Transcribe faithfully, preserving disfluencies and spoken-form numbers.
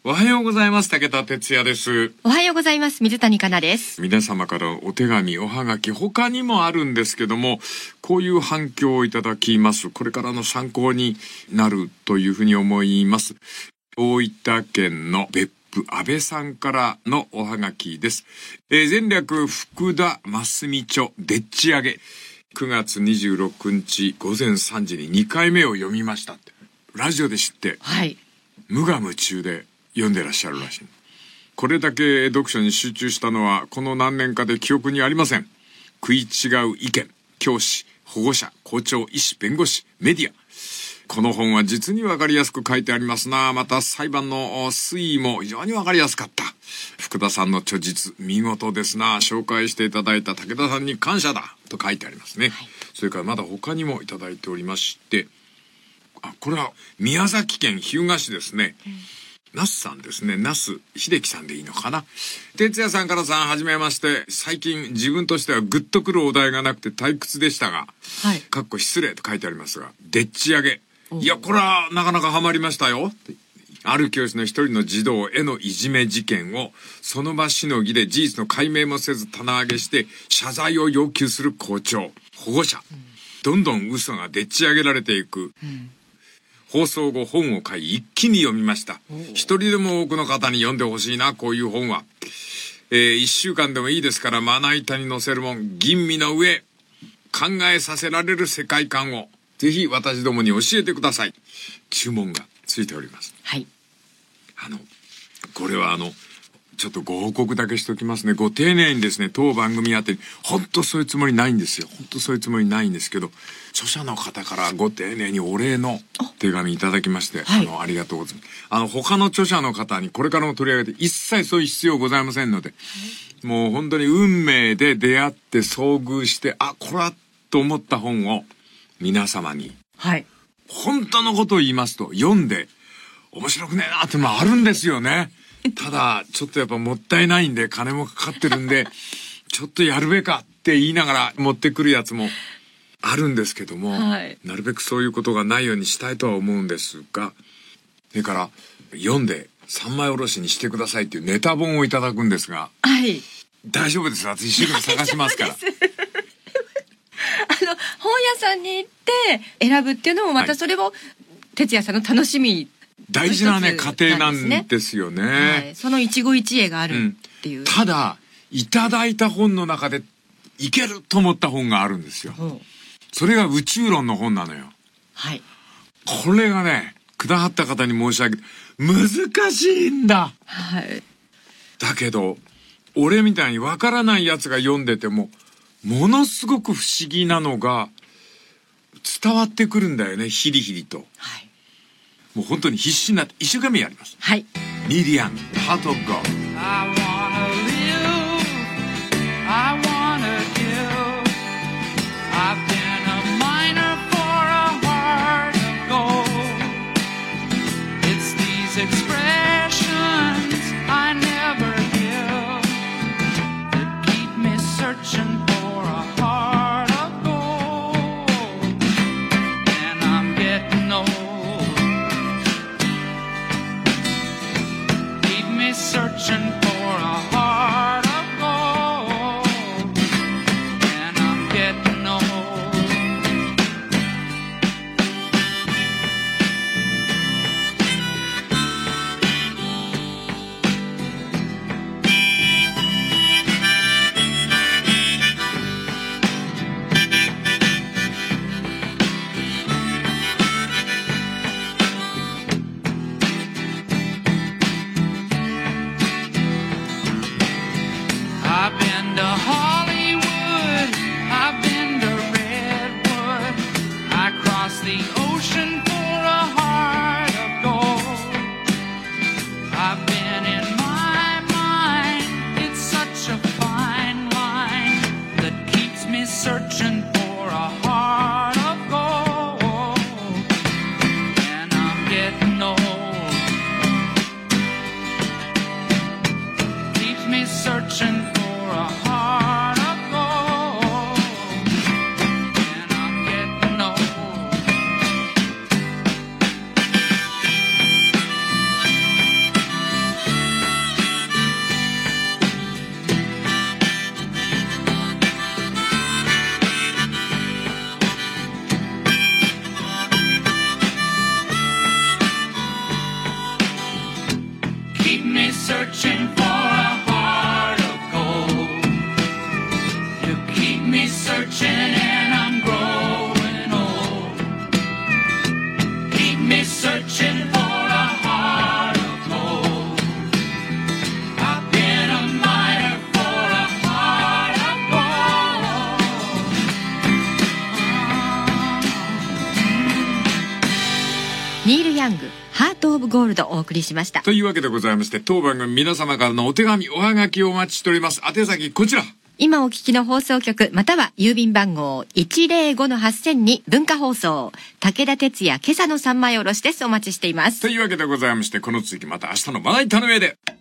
おはようございます。武田哲也です。 おはようございます。水谷香奈です。 皆様からお手紙、おはがき、他にもあるんですけども、こういう反響をいただきます。これからの参考になるというふうに思います。大分県の別府安倍さんからのおはがきです。えー、前略福田真澄町でっち上げ。くがつにじゅうろくにちごぜんさんじににかいめを読みましたって。ラジオで知って、 はい、 無我夢中で読んでらっしゃるらしい。これだけ読書に集中したのはこの何年かで記憶にありません。食い違う意見、教師、保護者、校長、医師、弁護士、メディア。この本は実にわかりやすく書いてありますな。また裁判の推移も非常にわかりやすかった。福田さんの著実見事ですな。紹介していただいた武田さんに感謝だと書いてありますね、はい、それからまだ他にもいただいておりまして、あ、これは宮崎県日向市ですね、うん、那須さんですね。那須秀樹さんでいいのかな。哲也さんからさん、はじめまして。最近自分としてはグッとくるお題がなくて退屈でしたが、はい、かっこ失礼と書いてありますが、でっち上げ。いや、これはなかなかハマりましたよ。ある教師の一人の児童へのいじめ事件をその場しのぎで事実の解明もせず棚上げして謝罪を要求する校長、保護者、うん、どんどん嘘がでっち上げられていく、うん、放送後本を買い一気に読みました。一人でも多くの方に読んでほしいな、こういう本は。えー、一週間でもいいですから、まな板に載せるもん、吟味の上考えさせられる世界観をぜひ私どもに教えてください。注文がついております。 はい。 あの、これはあの、ちょっとご報告だけしておきますね。ご丁寧にですね、当番組宛てに、本当そういうつもりないんですよ。本当そういうつもりないんですけど、著者の方からご丁寧にお礼の手紙いただきまして、はい、あの、ありがとうございます。あの、他の著者の方にこれからも取り上げて、一切そういう必要ございませんので、はい、もう本当に運命で出会って遭遇して、あ、これはと思った本を、皆様に、はい、本当のことを言いますと読んで面白くねえなってのもあるんですよね。ただちょっとやっぱもったいないんで、金もかかってるんでちょっとやるべかって言いながら持ってくるやつもあるんですけども、はい、なるべくそういうことがないようにしたいとは思うんですが、それから読んで三枚おろしにしてくださいっていうネタ本をいただくんですが、はい、大丈夫です。私一生懸命探しますから。 あの本屋さんに行って選ぶっていうのもまたそれも哲也さんの楽しみ、 大事なね過程なんですよね、はい、 その一期一会があるっていう、うん、 ただいただいた本の中でいけると思った本があるんですよ、うん、それが宇宙論の本なのよ。はい。これがね、くだはった方に申し訳ない難しいんだ、はい、だけど俺みたいにわからないやつが読んでてもものすごく不思議なのが伝わってくるんだよね、ヒリヒリと、はい、もう本当に必死になって一生懸命やります。はい。ミディアン、ハートオブゴー。I wanna live, I wanna give. I've been a miner for a heart of gold. It's these expressions I never give that keep me searching searching for a heart of gold, and I'm getting old. Keep me searching for a heart of gold. You keep me searching and I'm growing old. Keep me searching for a heart of gold. I've been a miner for a heart of gold. ニール・ヤング、ハート・オブ・ゴールドをお送りしました。というわけでございまして、当番組皆様からのお手紙、おはがきをお待ちしております。宛先こちら。今お聞きの放送局、または郵便番号 いちまるごのはっせん に文化放送、武田鉄矢今朝の三枚おろしです。お待ちしています。というわけでございまして、この続きまた明日のまな板の上で。